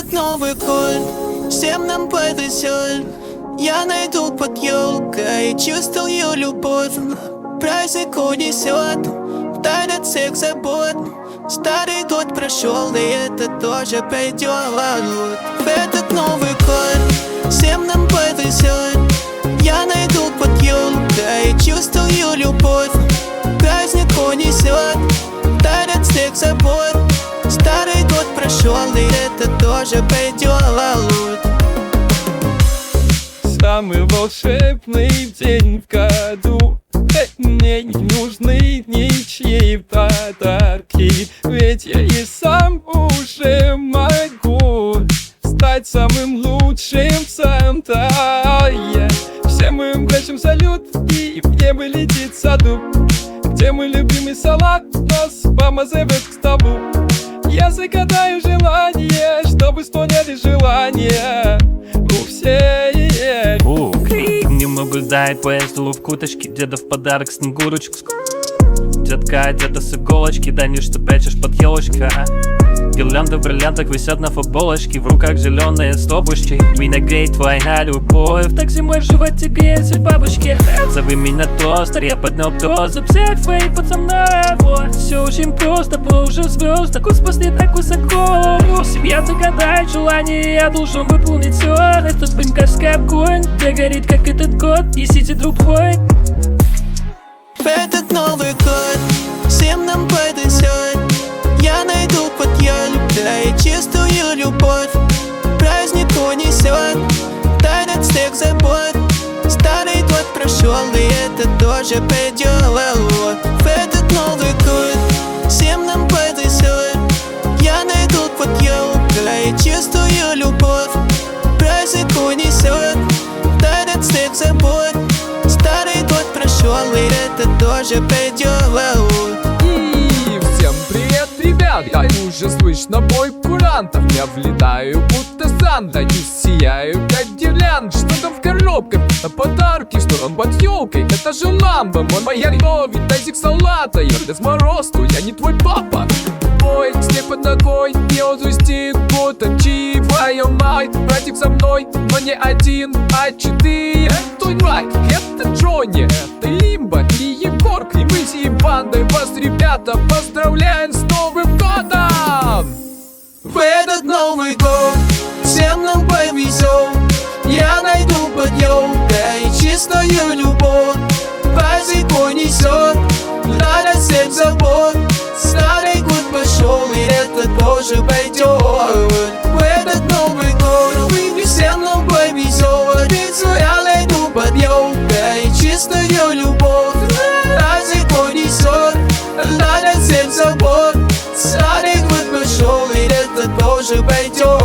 этот Новый год всем нам повезет. Я найду под елкой, чувствую любовь. Праздник унесет вдаль от всех забот. Старый год прошел, и это тоже пойдет. В этот Новый год всем нам повезет. Я найду под елкой, чувствую любовь. Праздник унесет вдаль от всех забот. Старый год прошел, и это тоже пойдет. Самый волшебный день в году. Мне не нужны ничьи подарки, ведь я и сам уже могу стать самым лучшим Санта. Всем мы бросим салют, и в небо летит саду, где мой любимый салат нас мама зовет к столу. Я загадаю желание, чтобы исполняли желания у всех. Немного дает по столу в куточке, деда в подарок снегурочку. Детка одета с иголочки, да не что прячешь под елочка. Гирлянды в бриллиантах висят на футболочке, в руках зеленые стопочки. Меня греет твоя любовь, так зимой в животе греется бабочки. Зови меня тостер, я поднял тост за всех твоих пацанов. Все очень просто, был уже звезд, так спасли так высоко. Семья загадает желание, я должен выполнить все. Этот бенкарский огонь, где горит как этот год, несите другой. В этот Новый год всем нам повезет. Я найду под елкой, чувствую любовь. Праздник унесет вдаль от всех забот. Старый год прошел, и это тоже пойдет. В этот Новый год всем нам повезет. Я найду под елкой, чувствую любовь. Праздник унесет вдаль от всех забот. Старый год прошел, и это тоже пойдет. И всем привет, ребят! Я уже слышно бой курантов. Я влетаю, будто Санта, и сияю, как гирлянд. Что там в коробках? Подарки, что там под елкой? Это же ламба, моя любовь, тазик салата. Я Дед Мороз, но я не твой папа. Ой, снег под ногой, не отпустит, будто твою мать. Братик со мной, но не один, а 4. Это Райк, это Джонни, это Лимба и Егорка. И мы всей бандой вас, ребята, поздравляем с Новым годом! В этот Новый год всем нам повезет. Я найду под елкой чистую любовь. Праздник унесет вдаль от всех забот. Старый год пошел, и это тоже пойдет. В этот Новый год всем нам повезет. Ведь я найду под елкой чистую любовь. Праздник унесет вдаль от всех забот. Старый год пошел, и это тоже пойдет.